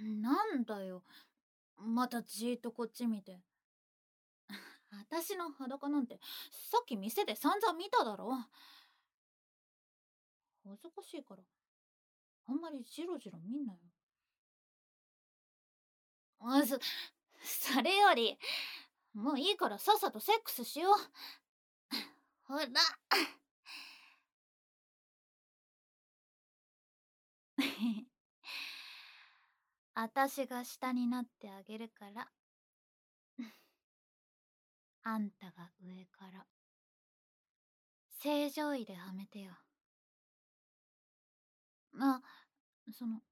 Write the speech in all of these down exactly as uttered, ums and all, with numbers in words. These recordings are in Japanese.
なんだよ。またじーっとこっち見て。私の裸なんてさっき店で散々見ただろ。恥ずかしいからあんまりジロジロ見んなよ。あ、そ、それより、もういいからさっさとセックスしよう。ほら。私が下になってあげるから、あんたが上から正常位ではめてよ。あ、その、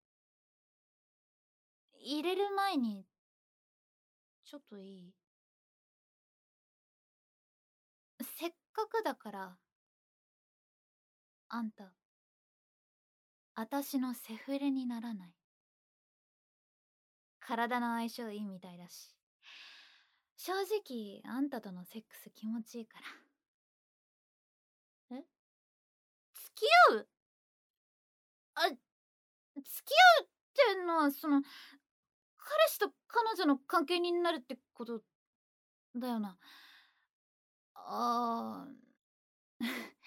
入れる前にちょっといい？せっかくだからあんた私のセフレにならない？体の相性いいみたいだし、正直あんたとのセックス気持ちいいから。え、付き合う？あ、付き合うってのはその彼氏と彼女の関係になるってことだよな。あー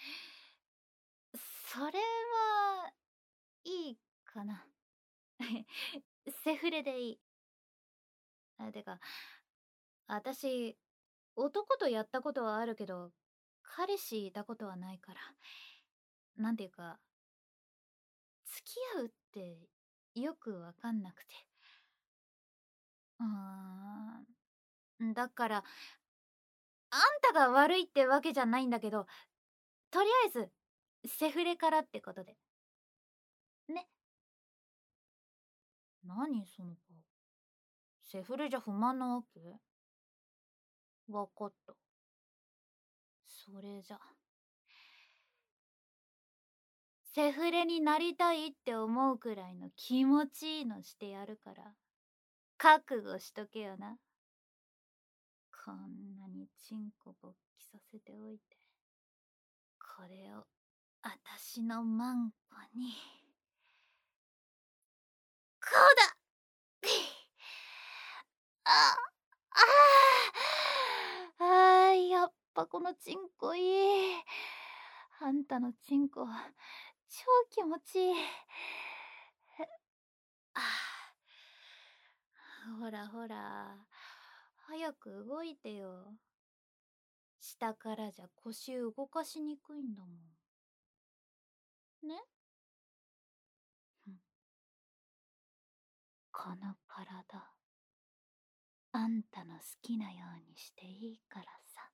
それはいいかな。セフレでいい。あ、てか、私、男とやったことはあるけど、彼氏いたことはないから。なんていうか、付き合うってよくわかんなくて。うーん。だから、あんたが悪いってわけじゃないんだけど、とりあえず、セフレからってことで。ね。何その顔。セフレじゃ不満なわけ？わかった。それじゃ。セフレになりたいって思うくらいの気持ちいいのしてやるから、覚悟しとけよな。こんなにチンコ勃起させておいて、これをあたしのマンコに。こうだあああーやっぱこのチンコいい。あんたのチンコ超気持ちいい。あーほらほら、早く動いてよ。下からじゃ腰動かしにくいんだもん。ね。この体、あんたの好きなようにしていいからさ。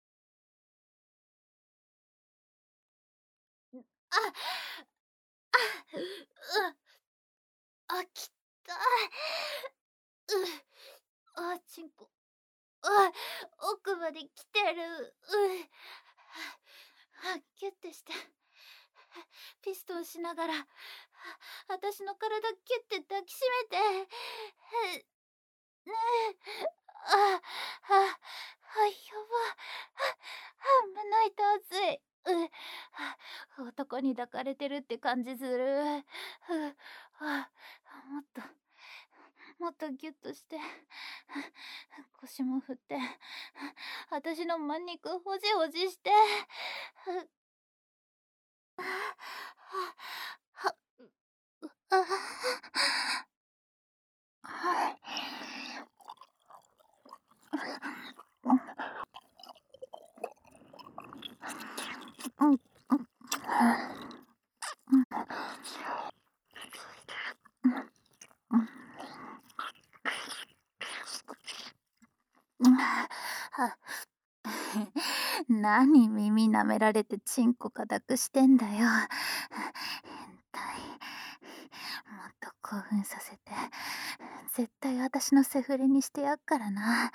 あ、あ、う、あ、きったい。う、あ、ちんこ、あ、奥まで来てる。う、あ、キュッてして。ピストンしながら、私の体キュッて抱きしめて。ねえ、あ、あ、あ、やば。あ、胸板熱い。う、あ、男に抱かれてるって感じする。う、あ、もっと、もっとギュッとして、腰も振って、私の真肉ほじほじして、は、あ、はいうん、何耳舐められてチンコ固くしてんだよ。変態。もっと興奮させて、絶対私のセフレにしてやっからな。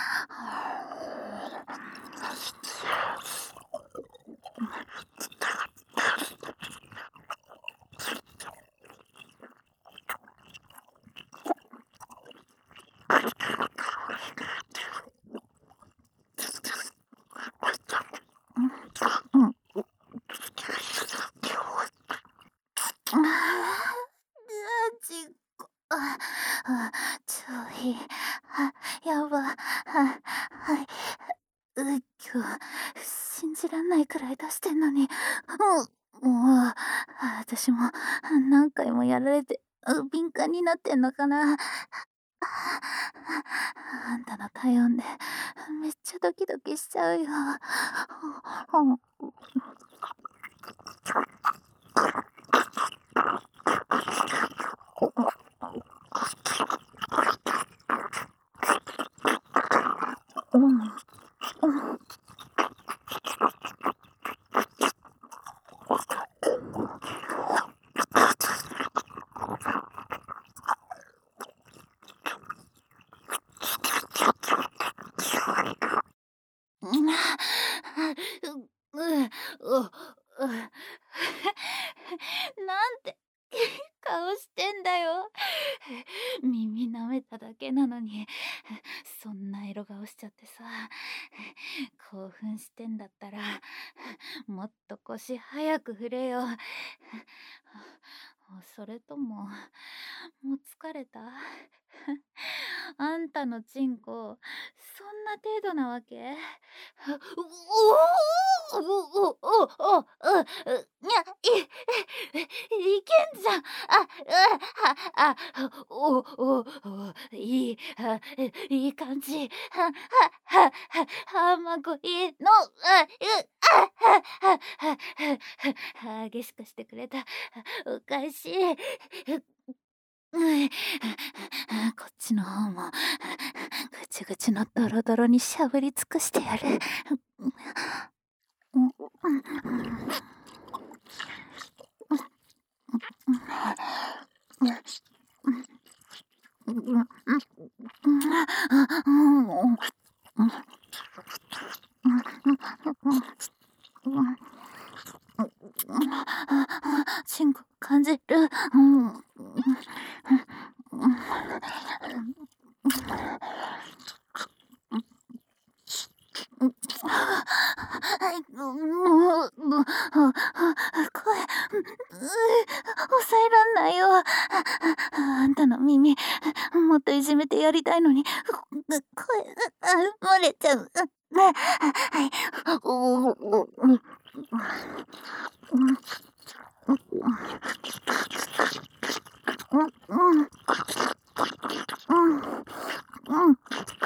うん。ああ、チンコ。ああ、超いい。あ、やば。あ、はい。う、今日、信じらんないくらい出してんのに、うん、もう、あ、私も何回もやられて、う、敏感になってんのかな。あんたの体温で、めっちゃドキドキしちゃうよ。うん、うん。うん、あ、う、う、お、う、なんて顔してんだよ。耳舐めただけなのに、そんな色顔しちゃってさ、興奮してんだったら、もっと腰早く振れよ。それとも、もう疲れた？あんたのチンコ、そんな程度なわけ？おおおおおおおお、にゃ、い、いけんじゃん。あ、うは、あ、おおお、いい、あ、いい感じ。はははは、まごいいの、あ、う、あ、ははは、激しくしてくれた。おかしい。うん、こっちの方もぐちぐちのドロドロにしゃぶり尽くしてやる。チンコ感じる。うん。はい、もう、もう、もう、声、抑えらんないよ。あんたの耳、もっといじめてやりたいのに、声、あ、漏れちゃう。ね、はい、おお、お、うん、うん、うん、うん。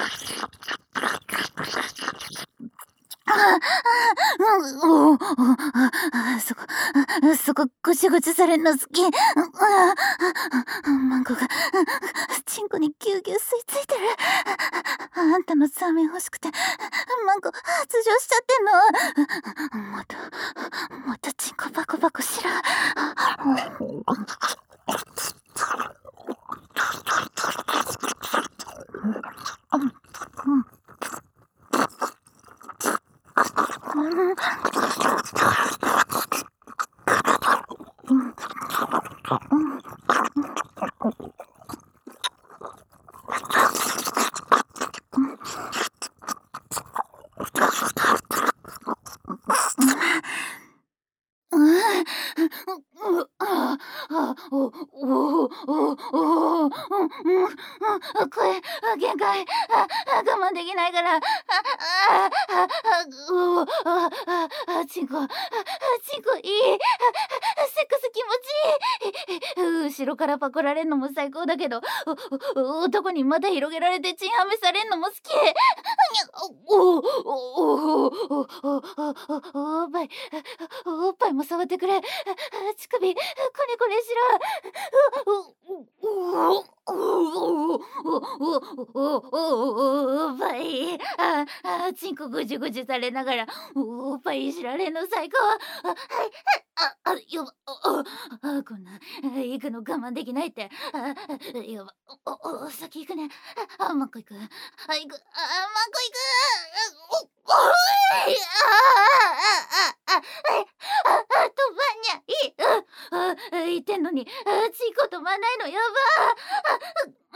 ああ、うん、おお、あ、そこ、そこ、ぐちぐちされんの好き。あ、マンコが、チンコにぎゅうぎゅう吸い付いてる。あんたのザーメン欲しくて、マンコ発情しちゃってんの。もっと、もっとチンコバコバコしろ。うん、う、ああ、お、おお、おお、うん、うん、声、限界、あ、我慢できないから、あ、あ、あ、う、あ、あ、チンコ、チンコいい、セックス気持ちいい。後ろからパクられんのも最高だけど、男にまた広げられてチンハメされんのも好き。おお、おお、おお、おっぱい、おっぱいも触ってくれ。乳首、こねこねしろ。おお、おお、おっぱい。あ、あ、チンコぐじゅぐじゅされながら、おっぱいいじられんの最高。あ、はい、あ、あ、やば、あ、あ、こんな、行くの我慢できないって。あ、やば、お、お、先行くね。あ、マッコ行く。あ、行く。あ、マッコ行く。お、おい、ああ、あ、あ、あ、あ、あ、止まんにゃいい。あ、あ、言ってんのに、あ、チンコ止まんないのやば。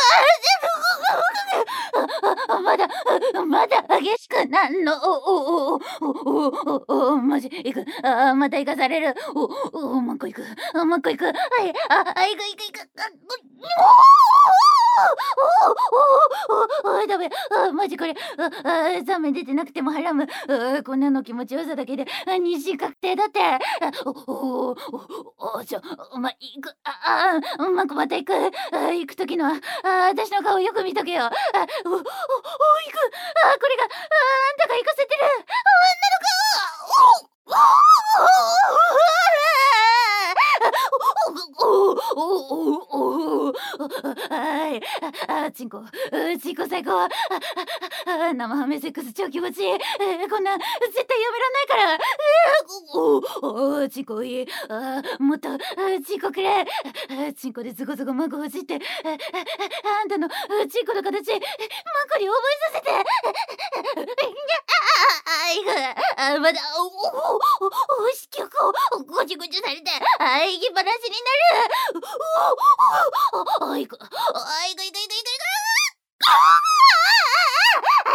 あ、まだ、まだ激しくなんの。おおおおおおおお、マジ行く。あ、また行かされる。おお、もう一個行く。あ、もう一個行く。はい、あ、あ、行く行く行く。あ、おおおおおお、ダメ。あ、マジこれ、ああ、ザーメン出てなくても払む。あ、こんなの気持ちよさだけで、あ、妊娠確定だって。あ、おおおお、じゃ、ま、行く。ああ、ま、また行く。あ、行く時の、あ、私の顔よく見とけよ。あ、おおお、行く。あ、これが、あ、あんたが行かせてる女の子。おおおおおお、はい。ああ、チンコ、チンコ最高。ああ、生ハメセックス超気持ちいい。え、こんな絶対やめらんないから。え、おお、お、チンコいい。ああ、もっと、チンコくれ。チンコでズゴズゴマコほじって、あんたのチンコの形、マコに覚えさせて。あいぐ、あ、まだ、おおおお、子宮口、ごちゅごちゅされて、あ、息っぱなしになる。おおお、あいぐ、あいぐいぐいぐいぐいぐ。ああ、はい、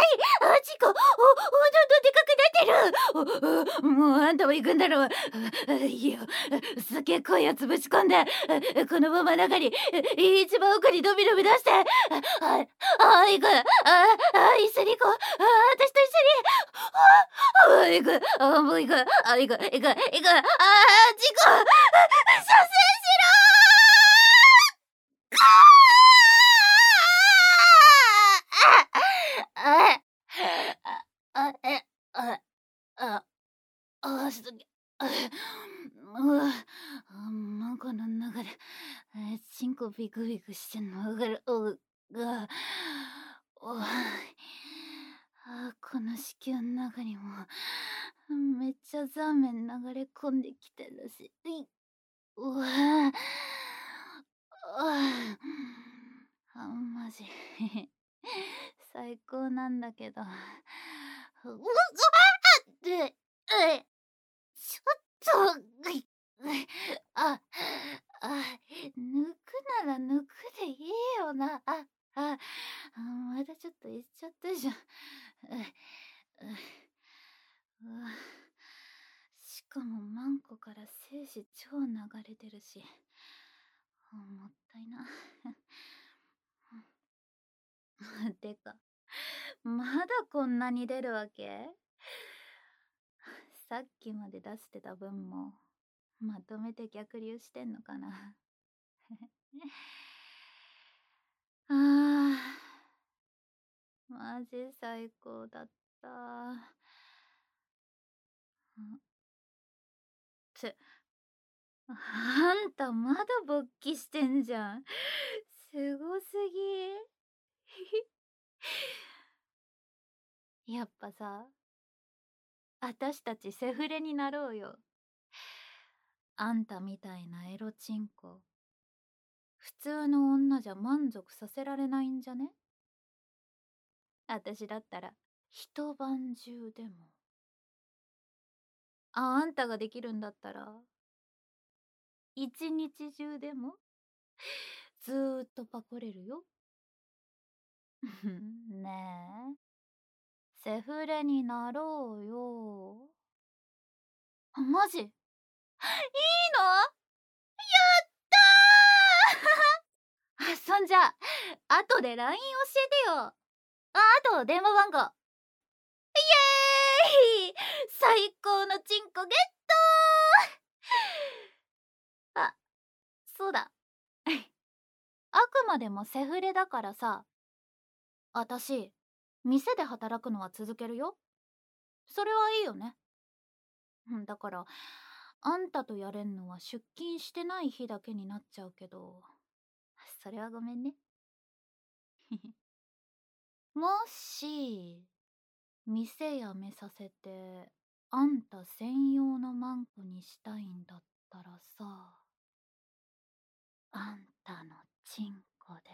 あ、チンコ、おお、どんどんでかくなってる。お、もうあんたも行くんだろう。いいよ、すげえ濃いやつぶち込んで、このまま中に、一番奥に伸び伸び出して。はい、あ、行く。ああ、一緒に行こう。あ、私と一緒に。ああ、行く。あ、もう行く。あ、行く、行く、行く。ああ、チンコ、射精ああ、あ、え、あ、あ、あ、すげ、あ、うわ、なんかの中で、え、チンコビクビクしてんのわかる。お、が、お、あ、この子宮の中にも、めっちゃザーメン流れ込んできてるし、い、うわ、ああ、マジ最高なんだけど。ううわって、え、ちょっと、ぐい、あ、あ、抜くなら抜くでいいよな。あ、あ、またちょっと言っちゃったじゃん。うわ、しかもマンコから精子超流れてるし、もったいな。てか、まだこんなに出るわけ？さっきまで出してた分もまとめて逆流してんのかな。あー、マジ最高だった。 た。んつ、あんたまだ勃起してんじゃん。すごすぎ。やっぱさ、あたしたちセフレになろうよ。あんたみたいなエロチンコ、普通の女じゃ満足させられないんじゃね？あたしだったら一晩中でも。あ、あんたができるんだったら一日中でもずーっとパコれるよ。ねえ、セフレになろうよ。あ、マジ？いいの？やったー。あ、そんじゃ後で ライン 教えてよ。あ、あと電話番号。イエーイ、最高のチンコゲットー。あ、そうだ。あくまでもセフレだからさ、あたし店で働くのは続けるよ。それはいいよね。うん、だからあんたとやれんのは出勤してない日だけになっちゃうけど、それはごめんね。もし店辞めさせてあんた専用のマンコにしたいんだったらさ、あんたのチンコで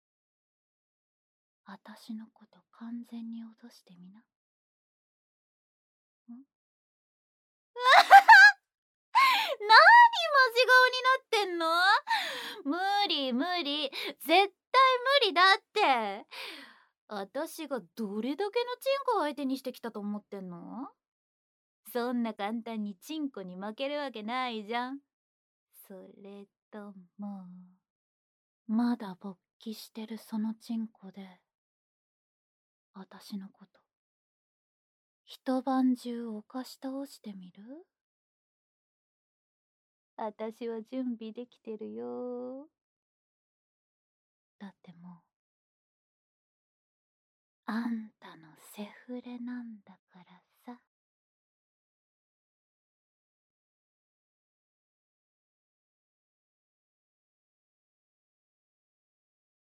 あたしのこと完全に脅してみな。ん何マジ顔になってんの？無理無理、絶対無理だって。あたしがどれだけのチンコを相手にしてきたと思ってんの？そんな簡単にチンコに負けるわけないじゃん。それともまだ勃起してるそのチンコであたしのこと一晩中犯し倒してみる？あたしは準備できてるよ。だってもうあんたのセフレなんだからさ。